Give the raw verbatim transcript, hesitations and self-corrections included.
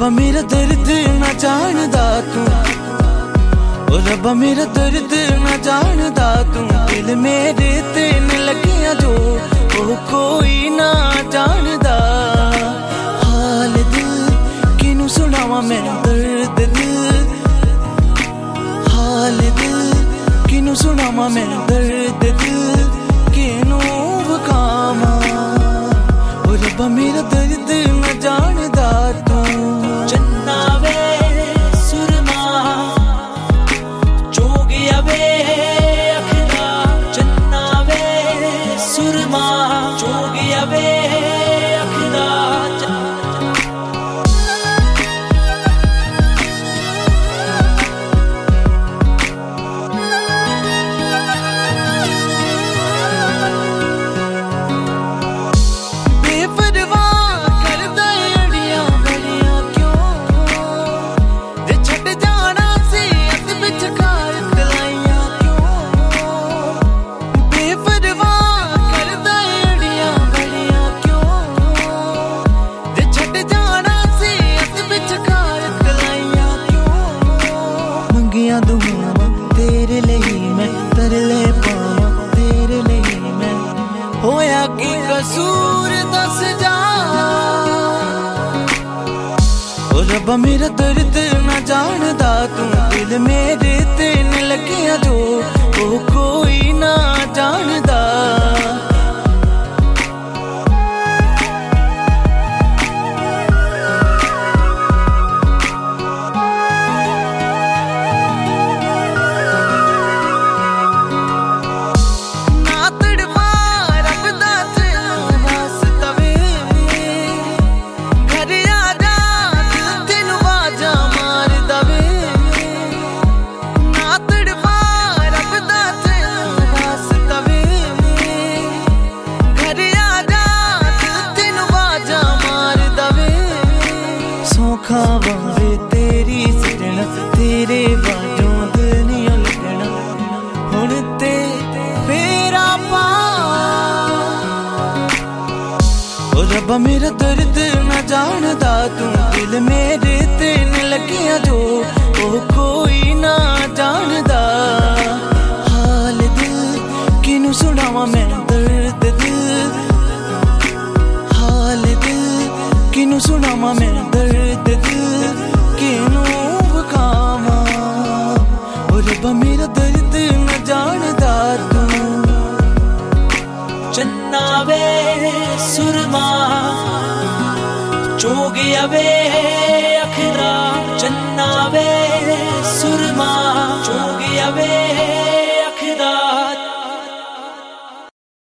रब्बा मेरा दर्द ना जानदा तू, ओ रब्बा मेरा दर्द ना जानदा तू। दिल मेरे तेन लगिया जो ओ कोई ना जानदा। हाल दिल किनू सुनावा मैं दर्द दिल, हाल दिल किनू सुनावा मैं दर्द दिल, किनू वकामा। ओ रब्बा मेरा दर्द ना जानदा तू। चन्ना वे सुरमा जोगिया वे अखदा, चन्ना वे सुरमा जोगिया वे अखदा। तेरे लिए मैं तरले पावा, तेरे लिए मैं होया की कसूर दस जा। ओ रब्बा मेरा दर्द ना जानदा तू। दिल मेरे तेन लगिया जो ओ कोई ना जानदा। खावे तेरी सजना, तेरे बाजों दिल नहीं लगना। हुण ते फेरा पा, ओ रब्बा मेरा दर्द ना जानदा तू। दिल मेरे तेन लगिया जो ओ कोई ना जानदा। हाल दिल किनू सुनावा मैं दर्द दिल, हाल दिल किनू सुनावा मैं दर्द दिल, किनू वकामा। ओ रब्बा मेरा दर्द न जानदा तू। चन्ना वे सुरमा जोगिया वे